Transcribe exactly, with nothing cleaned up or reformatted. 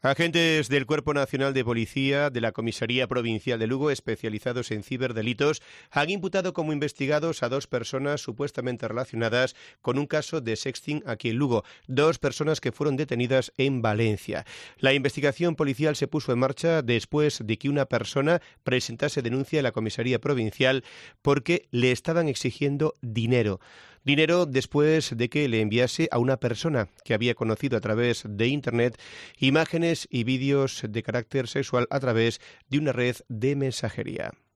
Agentes del Cuerpo Nacional de Policía de la Comisaría Provincial de Lugo, especializados en ciberdelitos, han imputado como investigados a dos personas supuestamente relacionadas con un caso de sexting aquí en Lugo, dos personas que fueron detenidas en Valencia. La investigación policial se puso en marcha después de que una persona presentase denuncia en la Comisaría Provincial porque le estaban exigiendo dinero. Dinero después de que le enviase a una persona que había conocido a través de Internet imágenes y vídeos de carácter sexual a través de una red de mensajería.